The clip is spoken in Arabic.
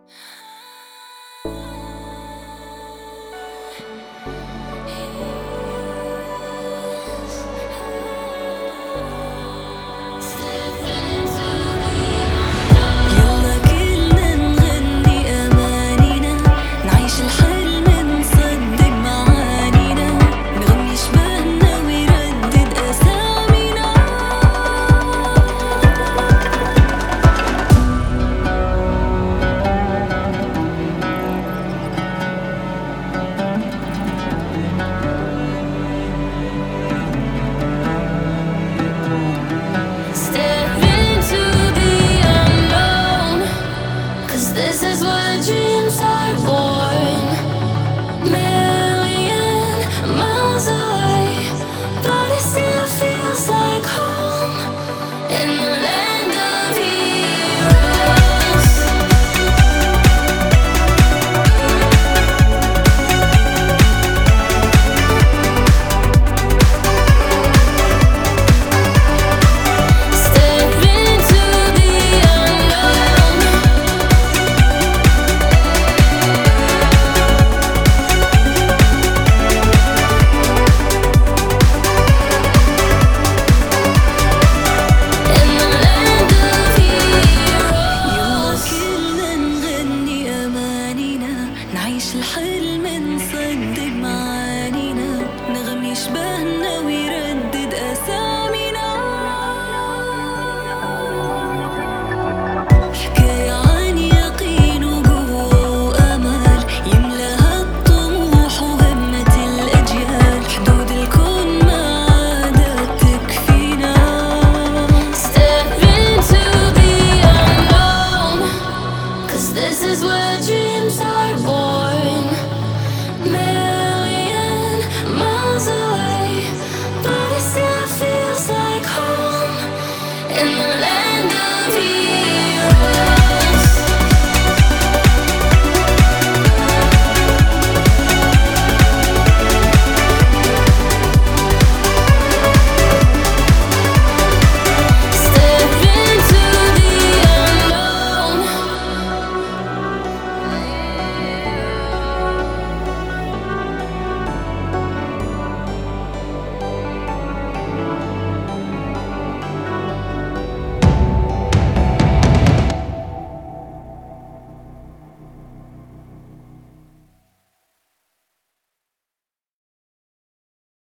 This is where dreams are born. Million miles away, but it still feels like home in the land of heroes. Step into the unknown. نعيش الحلم نصدق معانينا، نغم يشبهنا ويردد أسامينا. حكاية عن يقين وقوة وأمل يملاها الطموح وهمة الأجيال. حدود الكون ما عادت تكفينا. Step into the unknown, 'cause this is where dreams are born. Million miles away, but it still feels like home in the land of